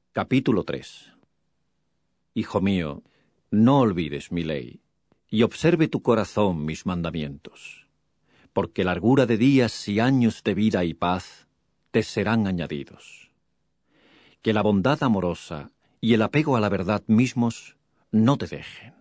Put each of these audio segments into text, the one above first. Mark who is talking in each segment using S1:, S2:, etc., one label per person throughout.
S1: Capítulo 3. Hijo mío, no olvides mi ley, y observe tu corazón mis mandamientos, porque largura de días y años de vida y paz te serán añadidos. Que la bondad amorosa y el apego a la verdad mismos no te dejen.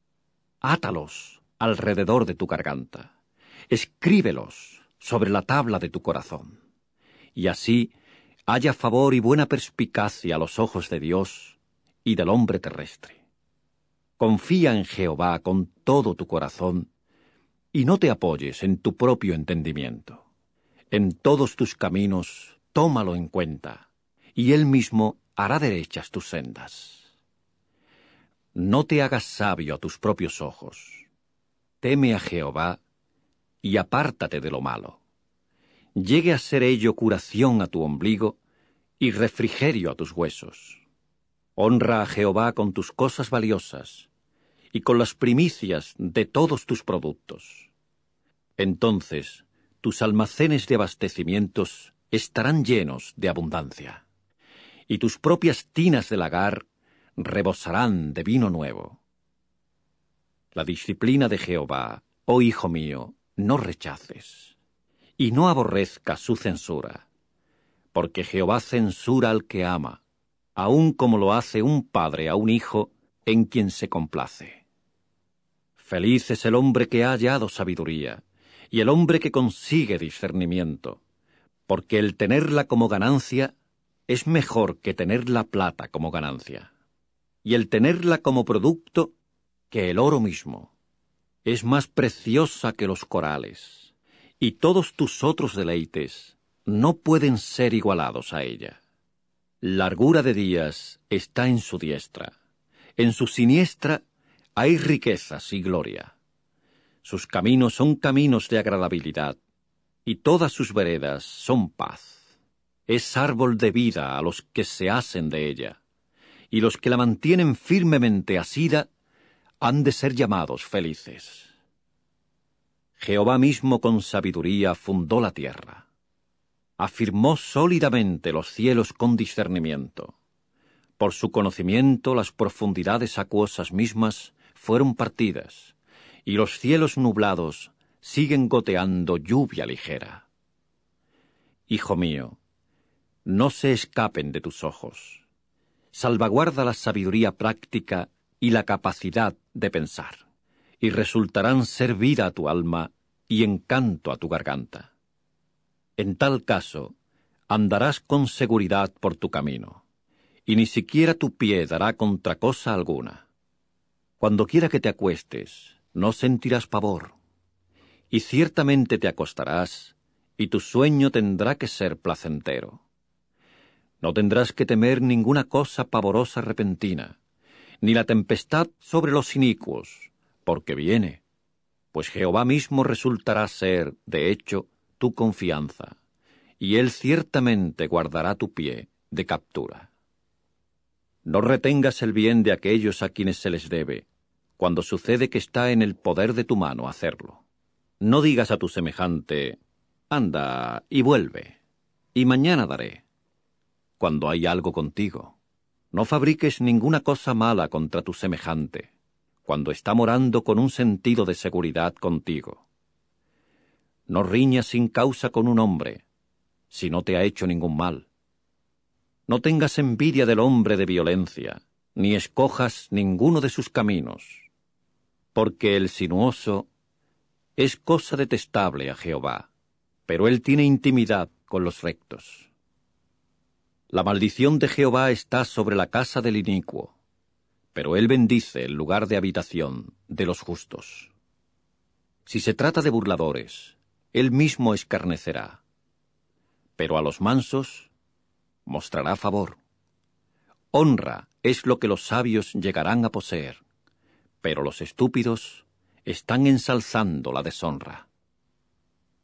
S1: Átalos alrededor de tu garganta, escríbelos sobre la tabla de tu corazón, y así haya favor y buena perspicacia a los ojos de Dios y del hombre terrestre. Confía en Jehová con todo tu corazón y no te apoyes en tu propio entendimiento. En todos tus caminos tómalo en cuenta, y Él mismo hará derechas tus sendas. No te hagas sabio a tus propios ojos. Teme a Jehová y apártate de lo malo. Llegue a ser ello curación a tu ombligo y refrigerio a tus huesos. Honra a Jehová con tus cosas valiosas y con las primicias de todos tus productos. Entonces tus almacenes de abastecimientos estarán llenos de abundancia, y tus propias tinas de lagar rebosarán de vino nuevo. La disciplina de Jehová, oh hijo mío, no rechaces, y no aborrezcas su censura, porque Jehová censura al que ama, aun como lo hace un padre a un hijo en quien se complace. Feliz es el hombre que ha hallado sabiduría, y el hombre que consigue discernimiento, porque el tenerla como ganancia es mejor que tener la plata como ganancia, y el tenerla como producto que el oro mismo. Es más preciosa que los corales, y todos tus otros deleites no pueden ser igualados a ella. Largura de días está en su diestra, en su siniestra hay riquezas y gloria. Sus caminos son caminos de agradabilidad, y todas sus veredas son paz. Es árbol de vida a los que se asen de ella, y los que la mantienen firmemente asida han de ser llamados felices. Jehová mismo con sabiduría fundó la tierra. Afirmó sólidamente los cielos con discernimiento. Por su conocimiento las profundidades acuosas mismas fueron partidas, y los cielos nublados siguen goteando lluvia ligera. Hijo mío, no se escapen de tus ojos. Salvaguarda la sabiduría práctica y la capacidad de pensar, y resultarán ser vida a tu alma y encanto a tu garganta. En tal caso, andarás con seguridad por tu camino, y ni siquiera tu pie dará contra cosa alguna. Cuando quiera que te acuestes, no sentirás pavor, y ciertamente te acostarás, y tu sueño tendrá que ser placentero. No tendrás que temer ninguna cosa pavorosa repentina, ni la tempestad sobre los inicuos, porque viene, pues Jehová mismo resultará ser, de hecho, tu confianza, y Él ciertamente guardará tu pie de captura. No retengas el bien de aquellos a quienes se les debe, cuando sucede que está en el poder de tu mano hacerlo. No digas a tu semejante, anda y vuelve, y mañana daré, cuando hay algo contigo. No fabriques ninguna cosa mala contra tu semejante, cuando está morando con un sentido de seguridad contigo. No riñas sin causa con un hombre, si no te ha hecho ningún mal. No tengas envidia del hombre de violencia, ni escojas ninguno de sus caminos, porque el sinuoso es cosa detestable a Jehová, pero él tiene intimidad con los rectos. La maldición de Jehová está sobre la casa del inicuo, pero él bendice el lugar de habitación de los justos. Si se trata de burladores, él mismo escarnecerá, pero a los mansos mostrará favor. Honra es lo que los sabios llegarán a poseer, pero los estúpidos están ensalzando la deshonra.